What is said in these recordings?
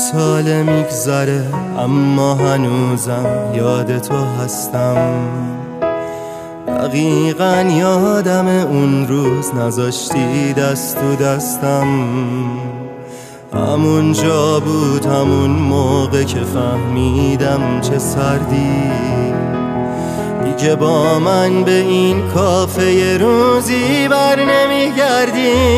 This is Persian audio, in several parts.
سال میگذره اما هنوزم یاد تو هستم. دقیقاً یادم اون روز نذاشتی دست تو دستم. همون جا بود، همون موقع که فهمیدم چه سردی. دیگه با من به این کافه یه روزی بر نمیگردی.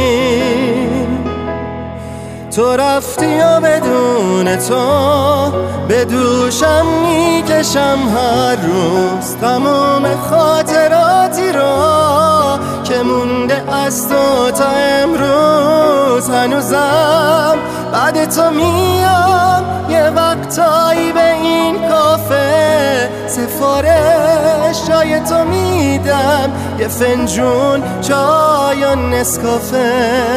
تو رفتی و بدون تو به دوشم میکشم هر روز تمام خاطراتی رو که مونده از تو تا امروز. هنوزم بعد تو میام یه وقتایی به این کافه، سفارش جای تو میدم، یه فنجون چای و نسکافه.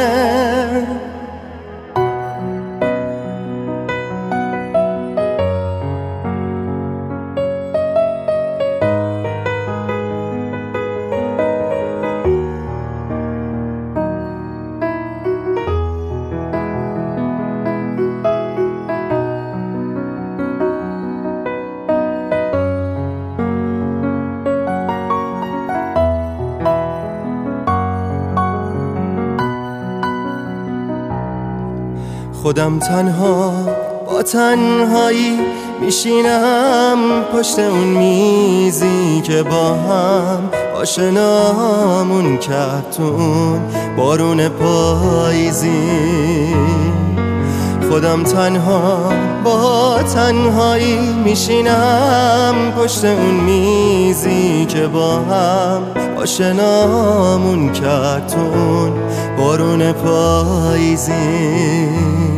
خودم تنها با تنهایی میشینم پشت اون میزی که با هم آشنامون کرد تو اون بارون پاییزی. خودم تنها با تنهایی میشینم پشت اون میزی که با هم آشنامون کرد تو اون بارون پاییزی.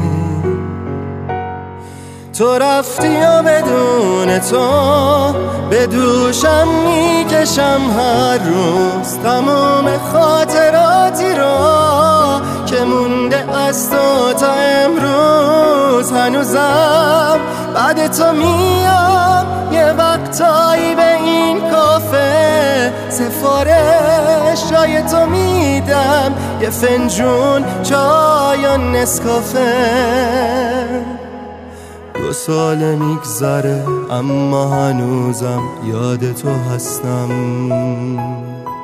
تو رفتی و بدون تو به دوشم میکشم هر روز تمام خاطراتی رو که مونده از تو تا امروز. هنوزم بعد تو میام یه وقتایی به این کافه، سفارش جای تو میدم، یه فنجون چای و نسکافه. 2 سال میگذره اما هنوزم یاد تو هستم.